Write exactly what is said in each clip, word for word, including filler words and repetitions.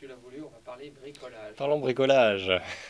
tu l'as voulu, on va parler bricolage. Parlons bricolage.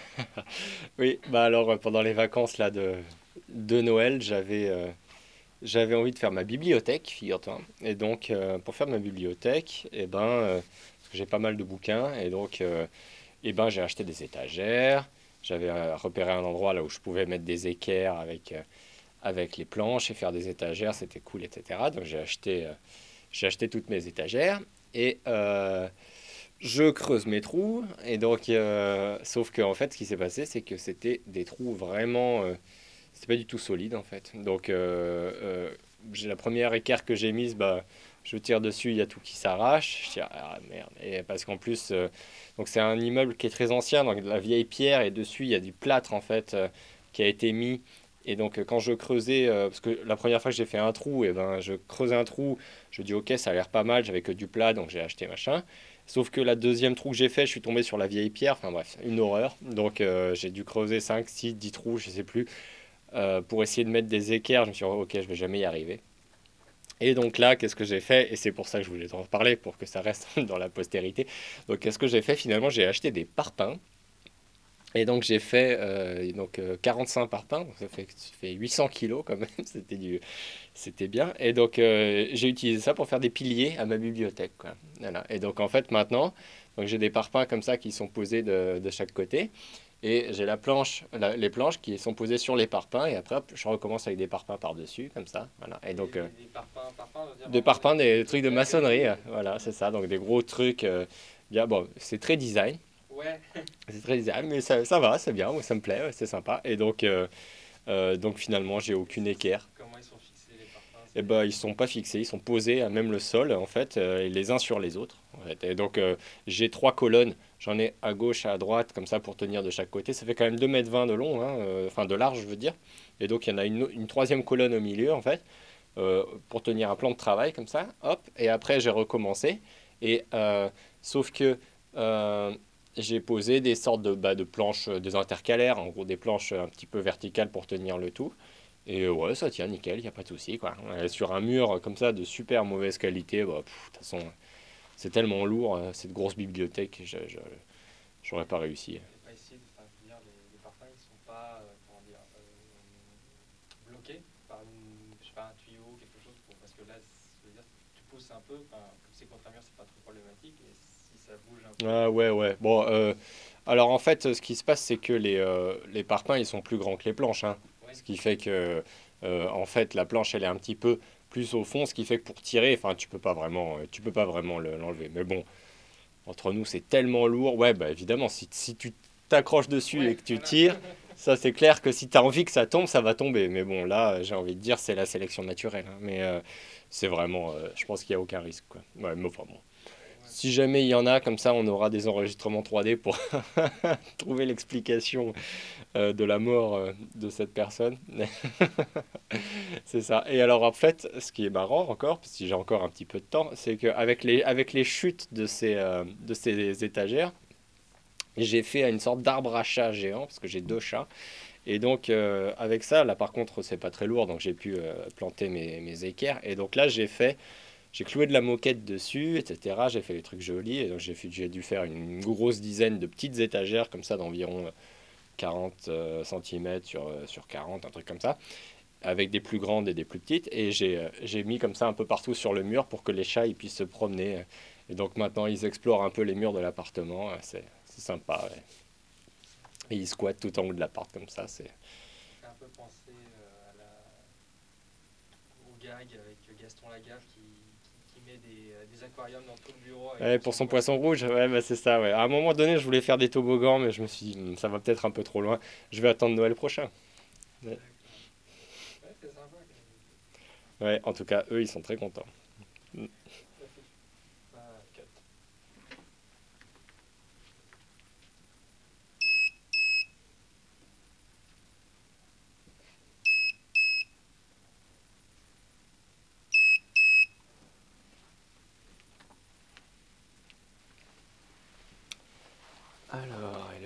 Oui, bah alors euh, pendant les vacances là de, de Noël, j'avais euh, j'avais envie de faire ma bibliothèque, figure-toi. Et donc euh, pour faire ma bibliothèque, eh ben, euh, parce que j'ai pas mal de bouquins, et donc euh, eh ben, j'ai acheté des étagères. J'avais euh, repéré un endroit là où je pouvais mettre des équerres avec, euh, avec les planches et faire des étagères, c'était cool, et cetera. Donc j'ai acheté, euh, j'ai acheté toutes mes étagères. Et, euh, je creuse mes trous, et donc, euh, sauf que en fait, ce qui s'est passé, c'est que c'était des trous vraiment, euh, c'était pas du tout solide en fait. Donc, euh, euh, j'ai la première équerre que j'ai mise, bah, je tire dessus, il y a tout qui s'arrache. Je dis ah merde, et parce qu'en plus, euh, donc c'est un immeuble qui est très ancien, donc de la vieille pierre, et dessus il y a du plâtre en fait euh, qui a été mis. Et donc euh, quand je creusais, euh, parce que la première fois que j'ai fait un trou, et ben je creusais un trou, je dis ok ça a l'air pas mal, j'avais que du plat, donc j'ai acheté machin. Sauf que la deuxième trou que j'ai fait, je suis tombé sur la vieille pierre. Enfin bref, une horreur. Donc euh, j'ai dû creuser cinq, six, dix trous, je sais plus, euh, pour essayer de mettre des équerres. Je me suis dit, oh, ok, je vais jamais y arriver. Et donc là, qu'est-ce que j'ai fait? Et c'est pour ça que je voulais t'en reparler, pour que ça reste dans la postérité. Donc qu'est-ce que j'ai fait? Finalement, j'ai acheté des parpaings. Et donc j'ai fait euh, donc, euh, quarante-cinq parpaings, donc ça fait, ça fait huit cents kilos quand même, c'était du, c'était bien. Et donc, euh, j'ai utilisé ça pour faire des piliers à ma bibliothèque, quoi. Voilà. Et donc, en fait, maintenant, donc j'ai des parpaings comme ça qui sont posés de, de chaque côté. Et j'ai la planche, la- les planches qui sont posées sur les parpaings. Et après, hop, je recommence avec des parpaings par-dessus, comme ça. Voilà. Et Des, donc, euh, des, des parpaings, parpaings, veut dire des vraiment parpaings, des, des des trucs trucs de bien maçonnerie. euh, gris. Voilà, c'est ça. Donc, des gros trucs. euh, bien, bon, c'est très design. Ouais, C'est très design, mais ça, ça va, c'est bien. Moi, ça me plaît, ouais, c'est sympa. Et donc, euh, euh, donc finalement, j'ai aucune c'est- c'est- équerre. comment ils sont fixés les parpaings, Eh c'est... ben, ils sont pas fixés, ils sont posés à même le sol, en fait, euh, et les uns sur les autres. En fait. Et donc, euh, j'ai trois colonnes. J'en ai à gauche, à droite, comme ça, pour tenir de chaque côté. Ça fait quand même deux mètres vingt de long, hein, euh, enfin de large, je veux dire. Et donc, il y en a une, une troisième colonne au milieu, en fait, euh, pour tenir un plan de travail, comme ça. Hop, et après, j'ai recommencé. Et euh, sauf que euh, j'ai posé des sortes de, bah, de planches, euh, des intercalaires, en gros, des planches un petit peu verticales pour tenir le tout. Et euh, ouais, ça tient nickel, il n'y a pas de souci, quoi. Euh, sur un mur euh, comme ça de super mauvaise qualité, bah, pff, de toute façon, c'est tellement lourd, euh, cette grosse bibliothèque, je, je- j'aurais pas réussi. Et pas essayer de... Enfin, je veux dire, les, les parpaings, ils sont pas, euh, comment dire, euh, bloqués par une, je sais pas, un tuyau, quelque chose, pour, parce que là, je veux dire, tu pousses un peu, enfin, comme c'est contre un mur, c'est pas trop problématique, mais si ça bouge un peu... Ah ouais, ouais. Bon, euh, alors en fait, ce qui se passe, c'est que les, euh, les parpaings, ils sont plus grands que les planches, hein. Ouais, Ce qui fait que, euh, en fait, la planche, elle est un petit peu plus au fond, ce qui fait que pour tirer, enfin, tu peux pas vraiment, euh, tu peux pas vraiment le- l'enlever. Mais bon, entre nous, c'est tellement lourd. Ouais, bah évidemment, si, si tu t'accroches dessus et ouais, que tu voilà. tires, ça c'est clair que si tu as envie que ça tombe, ça va tomber. Mais bon, là, j'ai envie de dire, c'est la sélection naturelle, hein. Mais euh, c'est vraiment, euh, je pense qu'il n'y a aucun risque, quoi. Ouais, mais enfin bon. Ouais, Si jamais il y en a comme ça, on aura des enregistrements trois D pour trouver l'explication euh, de la mort euh, de cette personne. C'est ça. Et alors en fait, ce qui est marrant encore, si j'ai encore un petit peu de temps, c'est qu'avec les, avec les chutes de ces, euh, de ces étagères, j'ai fait une sorte d'arbre à chat géant, parce que j'ai deux chats. Et donc euh, avec ça, là par contre, c'est pas très lourd, donc j'ai pu euh, planter mes, mes équerres. Et donc là, j'ai fait, j'ai cloué de la moquette dessus, et cetera. J'ai fait des trucs jolis, et donc j'ai fait- j'ai dû faire une grosse dizaine de petites étagères, comme ça, d'environ quarante centimètres sur, euh, sur quarante, un truc comme ça, avec des plus grandes et des plus petites. Et j'ai euh, j'ai mis comme ça un peu partout sur le mur pour que les chats ils puissent se promener. Et donc maintenant, ils explorent un peu les murs de l'appartement. C'est c'est sympa, ouais. Et ils squattent tout en haut de l'appart comme ça. C'est... ça fait un peu penser euh, à la, au gag avec Gaston Lagaffe qui, qui, qui met des, euh, des aquariums dans tout le bureau avec Ouais, pour pour son son poisson poisson. rouge, ouais, bah c'est ça, ouais. À un moment donné, je voulais faire des toboggans, mais je me suis dit, hmm, ça va peut-être un peu trop loin. Je vais attendre Noël prochain. Ouais, D'accord. Ouais, c'est sympa comme idée. ouais, en tout cas, eux, ils sont très contents.